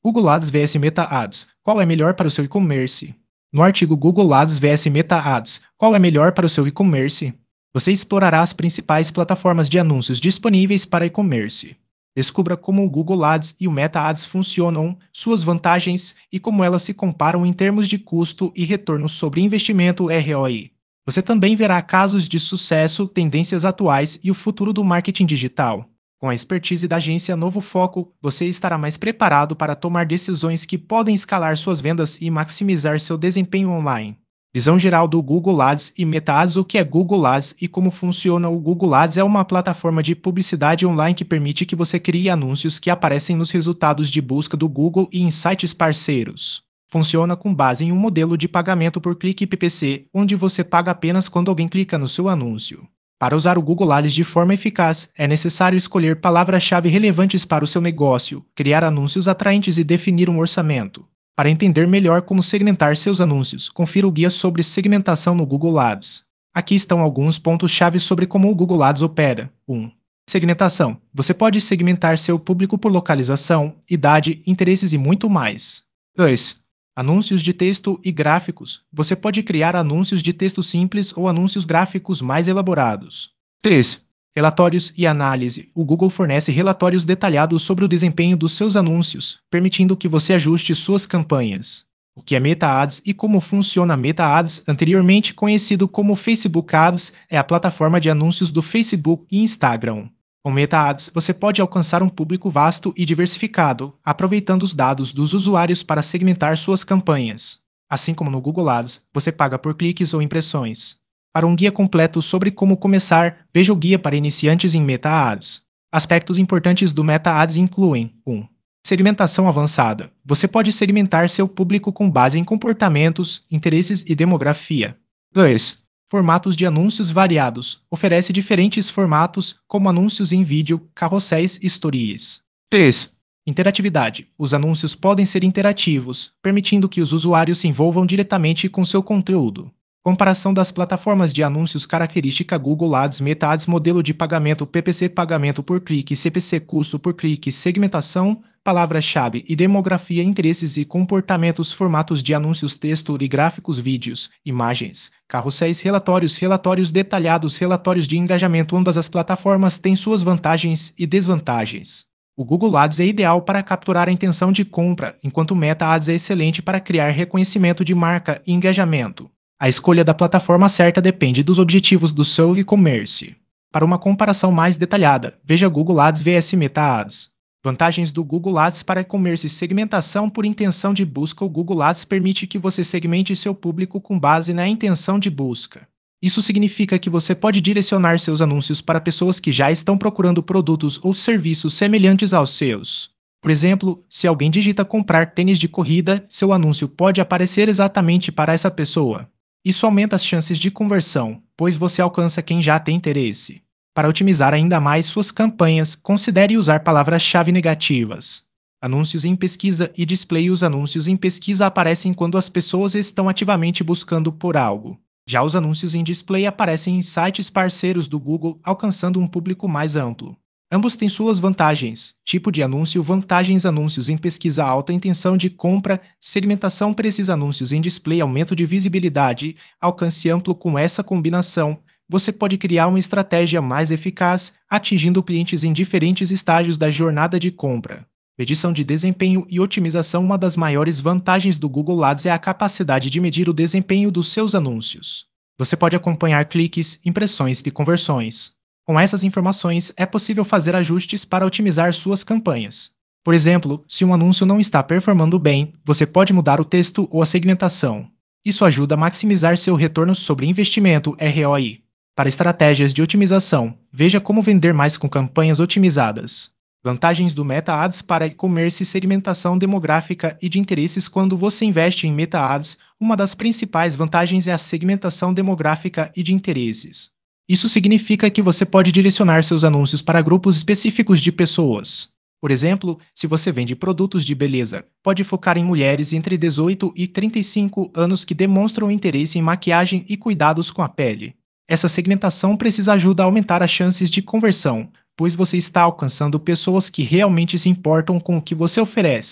Google Ads vs Meta Ads. Qual é melhor para o seu e-commerce? No artigo Google Ads vs Meta Ads. Qual é melhor para o seu e-commerce? Você explorará as principais plataformas de anúncios disponíveis para e-commerce. Descubra como o Google Ads e o Meta Ads funcionam, suas vantagens e como elas se comparam em termos de custo e retorno sobre investimento ROI. Você também verá casos de sucesso, tendências atuais e o futuro do marketing digital. Com a expertise da agência Novo Foco, você estará mais preparado para tomar decisões que podem escalar suas vendas e maximizar seu desempenho online. Visão geral do Google Ads e Meta Ads. O que é Google Ads e como funciona? O Google Ads é uma plataforma de publicidade online que permite que você crie anúncios que aparecem nos resultados de busca do Google e em sites parceiros. Funciona com base em um modelo de pagamento por clique PPC, onde você paga apenas quando alguém clica no seu anúncio. Para usar o Google Ads de forma eficaz, é necessário escolher palavras-chave relevantes para o seu negócio, criar anúncios atraentes e definir um orçamento. Para entender melhor como segmentar seus anúncios, confira o guia sobre segmentação no Google Ads. Aqui estão alguns pontos-chave sobre como o Google Ads opera. 1. Segmentação. Você pode segmentar seu público por localização, idade, interesses e muito mais. 2. Anúncios de texto e gráficos. Você pode criar anúncios de texto simples ou anúncios gráficos mais elaborados. 3. Relatórios e análise. O Google fornece relatórios detalhados sobre o desempenho dos seus anúncios, permitindo que você ajuste suas campanhas. O que é Meta Ads e como funciona Meta Ads, anteriormente conhecido como Facebook Ads, é a plataforma de anúncios do Facebook e Instagram. Com Meta Ads, você pode alcançar um público vasto e diversificado, aproveitando os dados dos usuários para segmentar suas campanhas. Assim como no Google Ads, você paga por cliques ou impressões. Para um guia completo sobre como começar, veja o guia para iniciantes em Meta Ads. Aspectos importantes do Meta Ads incluem 1. Segmentação avançada. Você pode segmentar seu público com base em comportamentos, interesses e demografia. 2. Formatos de anúncios variados. Oferece diferentes formatos, como anúncios em vídeo, carrosséis e stories. 3. Interatividade. Os anúncios podem ser interativos, permitindo que os usuários se envolvam diretamente com seu conteúdo. Comparação das plataformas de anúncios. Característica Google Ads, Meta Ads, modelo de pagamento PPC, pagamento por clique, CPC, custo por clique, segmentação, palavra-chave e demografia, interesses e comportamentos, formatos de anúncios, texto e gráficos, vídeos, imagens, carrosséis, relatórios detalhados, relatórios de engajamento. Ambas as plataformas têm suas vantagens e desvantagens. O Google Ads é ideal para capturar a intenção de compra, enquanto o Meta Ads é excelente para criar reconhecimento de marca e engajamento. A escolha da plataforma certa depende dos objetivos do seu e-commerce. Para uma comparação mais detalhada, veja Google Ads vs Meta Ads. Vantagens do Google Ads para e-commerce. Segmentação por intenção de busca. O Google Ads permite que você segmente seu público com base na intenção de busca. Isso significa que você pode direcionar seus anúncios para pessoas que já estão procurando produtos ou serviços semelhantes aos seus. Por exemplo, se alguém digita comprar tênis de corrida, seu anúncio pode aparecer exatamente para essa pessoa. Isso aumenta as chances de conversão, pois você alcança quem já tem interesse. Para otimizar ainda mais suas campanhas, considere usar palavras-chave negativas. Anúncios em pesquisa e display. Os anúncios em pesquisa aparecem quando as pessoas estão ativamente buscando por algo. Já os anúncios em display aparecem em sites parceiros do Google, alcançando um público mais amplo. Ambos têm suas vantagens. Tipo de anúncio. Vantagens: anúncios em pesquisa, alta intenção de compra, segmentação precisa. Anúncios em display, aumento de visibilidade, alcance amplo. Com essa combinação, você pode criar uma estratégia mais eficaz, atingindo clientes em diferentes estágios da jornada de compra. Medição de desempenho e otimização. Uma das maiores vantagens do Google Ads é a capacidade de medir o desempenho dos seus anúncios. Você pode acompanhar cliques, impressões e conversões. Com essas informações, é possível fazer ajustes para otimizar suas campanhas. Por exemplo, se um anúncio não está performando bem, você pode mudar o texto ou a segmentação. Isso ajuda a maximizar seu retorno sobre investimento ROI. Para estratégias de otimização, veja como vender mais com campanhas otimizadas. Vantagens do Meta Ads para e-commerce. Segmentação demográfica e de interesses. Quando você investe em Meta Ads, uma das principais vantagens é a segmentação demográfica e de interesses. Isso significa que você pode direcionar seus anúncios para grupos específicos de pessoas. Por exemplo, se você vende produtos de beleza, pode focar em mulheres entre 18 e 35 anos que demonstram interesse em maquiagem e cuidados com a pele. Essa segmentação precisa ajudar a aumentar as chances de conversão, pois você está alcançando pessoas que realmente se importam com o que você oferece.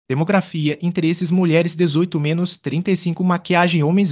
Demografia, interesses mulheres 18-35, maquiagem homens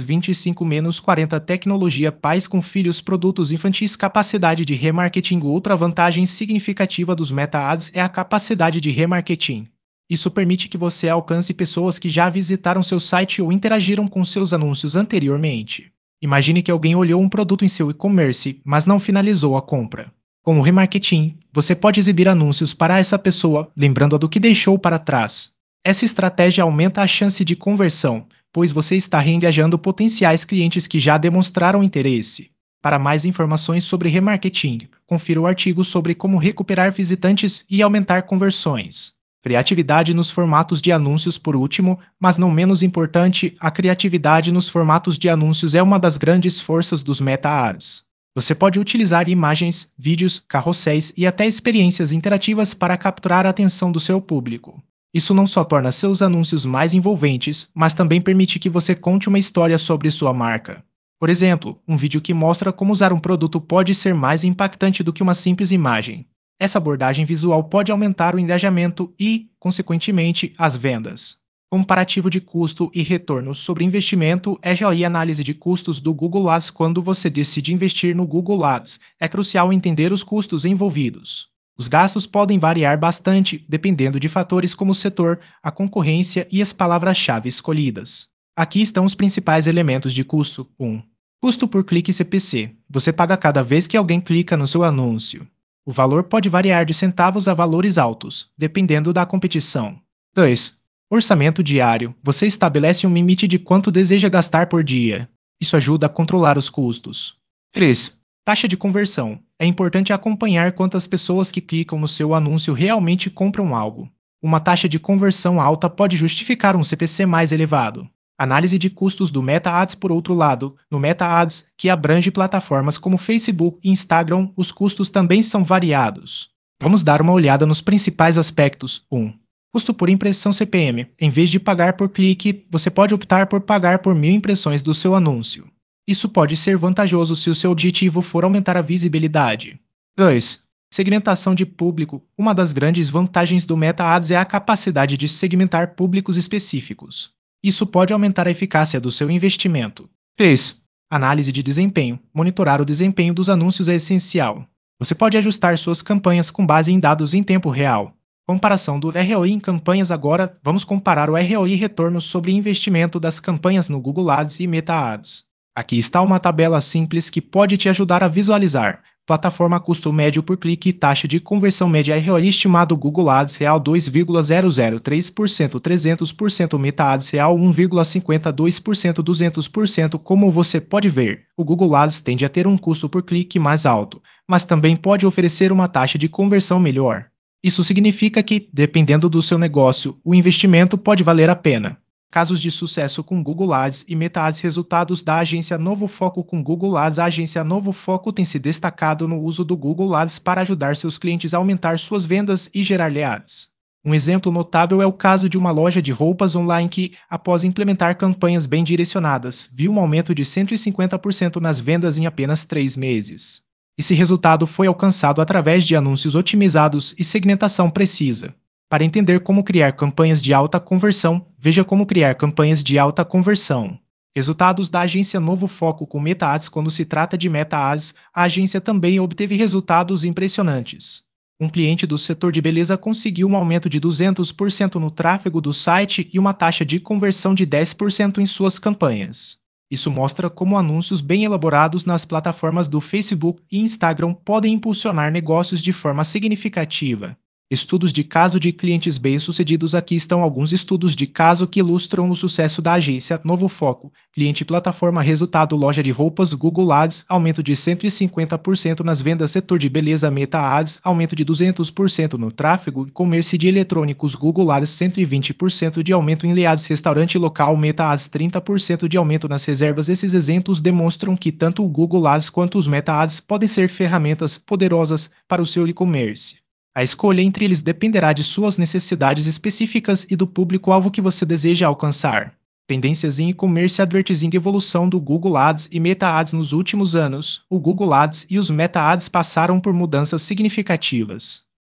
25-40, tecnologia, pais com filhos, produtos infantis, capacidade de remarketing. Outra vantagem significativa dos Meta-Ads é a capacidade de remarketing. Isso permite que você alcance pessoas que já visitaram seu site ou interagiram com seus anúncios anteriormente. Imagine que alguém olhou um produto em seu e-commerce, mas não finalizou a compra. Com o remarketing, você pode exibir anúncios para essa pessoa, lembrando-a do que deixou para trás. Essa estratégia aumenta a chance de conversão, pois você está reengajando potenciais clientes que já demonstraram interesse. Para mais informações sobre remarketing, confira o artigo sobre como recuperar visitantes e aumentar conversões. Criatividade nos formatos de anúncios. Por último, mas não menos importante, a criatividade nos formatos de anúncios é uma das grandes forças dos Meta-Ads. Você pode utilizar imagens, vídeos, carrosséis e até experiências interativas para capturar a atenção do seu público. Isso não só torna seus anúncios mais envolventes, mas também permite que você conte uma história sobre sua marca. Por exemplo, um vídeo que mostra como usar um produto pode ser mais impactante do que uma simples imagem. Essa abordagem visual pode aumentar o engajamento e, consequentemente, as vendas. Comparativo de custo e retorno sobre investimento. ROI, análise de custos do Google Ads. Quando você decide investir no Google Ads, é crucial entender os custos envolvidos. Os gastos podem variar bastante, dependendo de fatores como o setor, a concorrência e as palavras-chave escolhidas. Aqui estão os principais elementos de custo. 1. Custo por clique CPC. Você paga cada vez que alguém clica no seu anúncio. O valor pode variar de centavos a valores altos, dependendo da competição. 2. Orçamento diário. Você estabelece um limite de quanto deseja gastar por dia. Isso ajuda a controlar os custos. 3. Taxa de conversão. É importante acompanhar quantas pessoas que clicam no seu anúncio realmente compram algo. Uma taxa de conversão alta pode justificar um CPC mais elevado. Análise de custos do Meta Ads. Por outro lado, no Meta Ads, que abrange plataformas como Facebook e Instagram, os custos também são variados. Vamos dar uma olhada nos principais aspectos. 1. Custo por impressão CPM. Em vez de pagar por clique, você pode optar por pagar por 1000 impressões do seu anúncio. Isso pode ser vantajoso se o seu objetivo for aumentar a visibilidade. 2. Segmentação de público. Uma das grandes vantagens do Meta Ads é a capacidade de segmentar públicos específicos. Isso pode aumentar a eficácia do seu investimento. 3. Análise de desempenho. Monitorar o desempenho dos anúncios é essencial. Você pode ajustar suas campanhas com base em dados em tempo real. Comparação do ROI em campanhas. Agora, vamos comparar o ROI e retorno sobre investimento das campanhas no Google Ads e Meta Ads. Aqui está uma tabela simples que pode te ajudar a visualizar. Plataforma, custo médio por clique e taxa de conversão média. ROI estimado Google Ads real 2,003%, 300%, Meta Ads real 1,52%, 200%. Como você pode ver, o Google Ads tende a ter um custo por clique mais alto, mas também pode oferecer uma taxa de conversão melhor. Isso significa que, dependendo do seu negócio, o investimento pode valer a pena. Casos de sucesso com Google Ads e Meta Ads. Resultados da agência Novo Foco com Google Ads. A agência Novo Foco tem se destacado no uso do Google Ads para ajudar seus clientes a aumentar suas vendas e gerar leads. Um exemplo notável é o caso de uma loja de roupas online que, após implementar campanhas bem direcionadas, viu um aumento de 150% nas vendas em apenas 3 meses. Esse resultado foi alcançado através de anúncios otimizados e segmentação precisa. Para entender como criar campanhas de alta conversão, veja como criar campanhas de alta conversão. Resultados da agência Novo Foco com Meta Ads. Quando se trata de Meta Ads, a agência também obteve resultados impressionantes. Um cliente do setor de beleza conseguiu um aumento de 200% no tráfego do site e uma taxa de conversão de 10% em suas campanhas. Isso mostra como anúncios bem elaborados nas plataformas do Facebook e Instagram podem impulsionar negócios de forma significativa. Estudos de caso de clientes bem-sucedidos. Aqui estão alguns estudos de caso que ilustram o sucesso da agência Novo Foco. Cliente plataforma. Resultado: loja de roupas Google Ads, aumento de 150% nas vendas. Setor de beleza Meta Ads, aumento de 200% no tráfego. E-commerce de eletrônicos Google Ads, 120% de aumento em leads. Restaurante local Meta Ads, 30% de aumento nas reservas. Esses exemplos demonstram que tanto o Google Ads quanto os Meta Ads podem ser ferramentas poderosas para o seu e-commerce. A escolha entre eles dependerá de suas necessidades específicas e do público-alvo que você deseja alcançar. Tendências em e-commerce. Advertising. Evolução do Google Ads e Meta Ads. Nos últimos anos, o Google Ads e os Meta Ads passaram por mudanças significativas.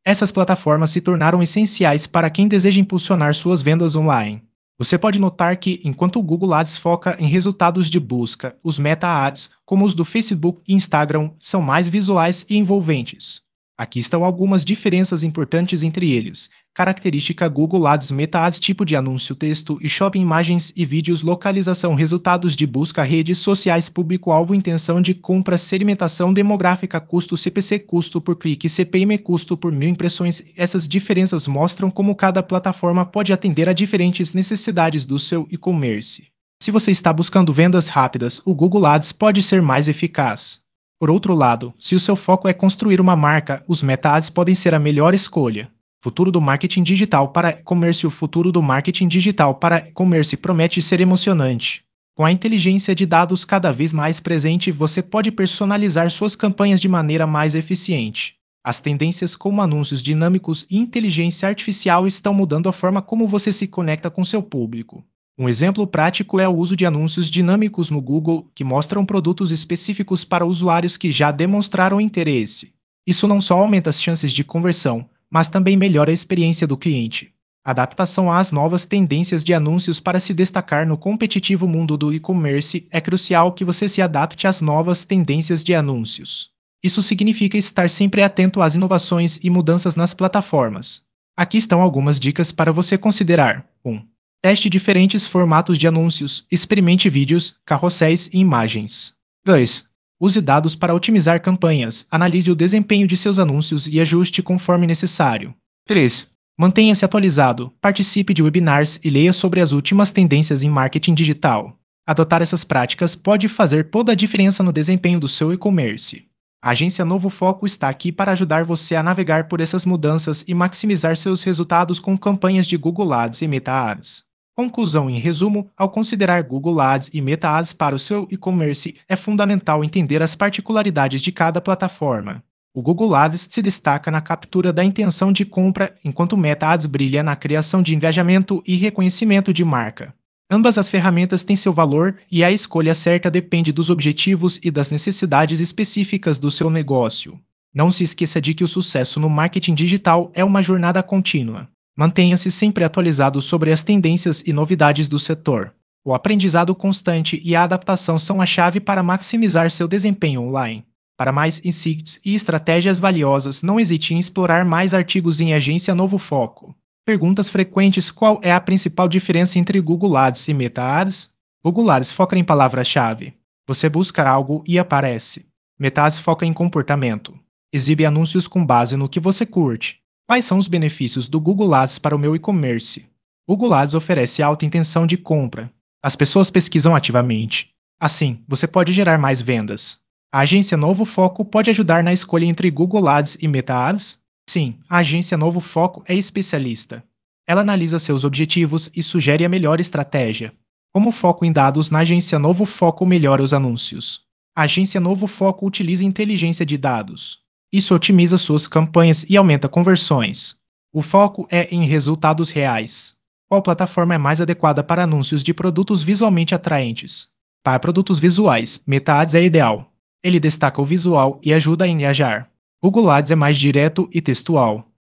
Essas plataformas se tornaram essenciais para quem deseja impulsionar suas vendas online. Você pode notar que, enquanto o Google Ads foca em resultados de busca, os Meta Ads, como os do Facebook e Instagram, são mais visuais e envolventes. Aqui estão algumas diferenças importantes entre eles. Característica Google Ads, Meta Ads, tipo de anúncio, texto e shopping, imagens e vídeos, localização, resultados de busca, redes sociais, público-alvo, intenção de compra, segmentação demográfica, custo CPC, custo por clique, CPM, custo por 1000 impressões. Essas diferenças mostram como cada plataforma pode atender a diferentes necessidades do seu e-commerce. Se você está buscando vendas rápidas, o Google Ads pode ser mais eficaz. Por outro lado, se o seu foco é construir uma marca, os Meta Ads podem ser a melhor escolha. Futuro do marketing digital para e-commerce. O futuro do marketing digital para e-commerce promete ser emocionante. Com a inteligência de dados cada vez mais presente, você pode personalizar suas campanhas de maneira mais eficiente. As tendências como anúncios dinâmicos e inteligência artificial estão mudando a forma como você se conecta com seu público. Um exemplo prático é o uso de anúncios dinâmicos no Google, que mostram produtos específicos para usuários que já demonstraram interesse. Isso não só aumenta as chances de conversão, mas também melhora a experiência do cliente. Adaptação às novas tendências de anúncios. Para se destacar no competitivo mundo do e-commerce, é crucial que você se adapte às novas tendências de anúncios. Isso significa estar sempre atento às inovações e mudanças nas plataformas. Aqui estão algumas dicas para você considerar. 1. Teste diferentes formatos de anúncios. Experimente vídeos, carrosséis e imagens. 2. Use dados para otimizar campanhas. Analise o desempenho de seus anúncios e ajuste conforme necessário. 3. Mantenha-se atualizado. Participe de webinars e leia sobre as últimas tendências em marketing digital. Adotar essas práticas pode fazer toda a diferença no desempenho do seu e-commerce. A agência Novo Foco está aqui para ajudar você a navegar por essas mudanças e maximizar seus resultados com campanhas de Google Ads e Meta Ads. Conclusão: em resumo, ao considerar Google Ads e Meta Ads para o seu e-commerce, é fundamental entender as particularidades de cada plataforma. O Google Ads se destaca na captura da intenção de compra, enquanto o Meta Ads brilha na criação de engajamento e reconhecimento de marca. Ambas as ferramentas têm seu valor e a escolha certa depende dos objetivos e das necessidades específicas do seu negócio. Não se esqueça de que o sucesso no marketing digital é uma jornada contínua. Mantenha-se sempre atualizado sobre as tendências e novidades do setor. O aprendizado constante e a adaptação são a chave para maximizar seu desempenho online. Para mais insights e estratégias valiosas, não hesite em explorar mais artigos em Agência Novo Foco. Perguntas frequentes: qual é a principal diferença entre Google Ads e Meta Ads? Google Ads foca em palavra-chave. Você busca algo e aparece. Meta Ads foca em comportamento. Exibe anúncios com base no que você curte. Quais são os benefícios do Google Ads para o meu e-commerce? Google Ads oferece alta intenção de compra. As pessoas pesquisam ativamente. Assim, você pode gerar mais vendas. A agência Novo Foco pode ajudar na escolha entre Google Ads e Meta Ads? Sim, a agência Novo Foco é especialista. Ela analisa seus objetivos e sugere a melhor estratégia. Como o foco em dados, na agência Novo Foco melhora os anúncios. A agência Novo Foco utiliza inteligência de dados. Isso otimiza suas campanhas e aumenta conversões. O foco é em resultados reais. Qual plataforma é mais adequada para anúncios de produtos visualmente atraentes? Para produtos visuais, Meta Ads é ideal. Ele destaca o visual e ajuda a engajar. Google Ads é mais direto e textual.